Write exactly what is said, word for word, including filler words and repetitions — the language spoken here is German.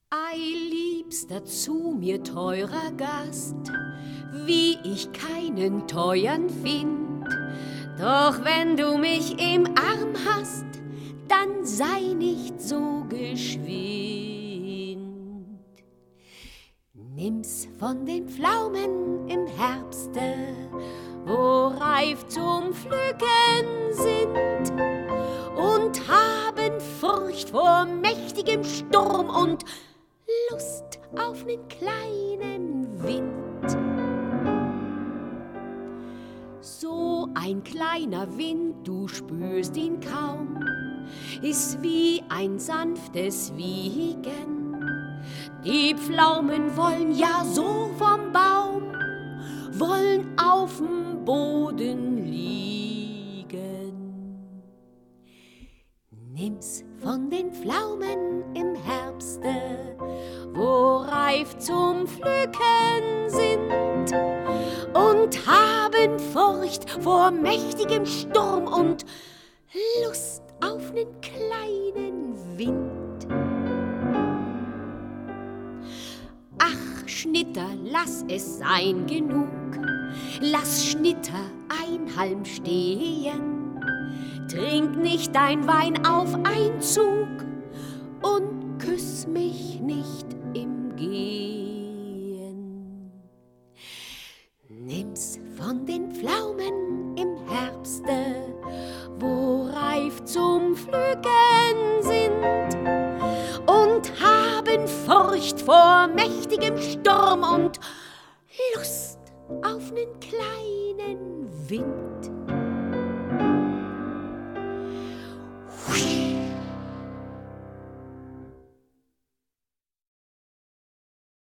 Ei, liebster, zu mir teurer Gast, wie ich keinen teuern find. Doch wenn du mich im Arm hast, dann sei nicht so geschwind. Nimm's von den Pflaumen im Herbste, wo reif zum Pflücken sind, und haben Furcht vor mächtigem Sturm und Lust auf nen kleinen Wind. So ein kleiner Wind, du spürst ihn kaum, ist wie ein sanftes Wiegen. Die Pflaumen wollen ja so vom Baum, wollen auf'm Boden liegen. Nimm's von den Pflaumen im Herbste, wo reif zum Pflücken sind, und haben Furcht vor mächtigem Sturm und Lust auf nen kleinen Wind. Ach, Schnitter, lass es sein genug, lass Schnitter ein Halm stehen, trink nicht dein Wein auf Einzug und küss mich nicht im Gehen. Nimm's von den Pflaumen im Herbste, wo reif zum Pflücken sind, und haben Furcht vor mächtigem Sturm und Lust auf nen kleinen Wind.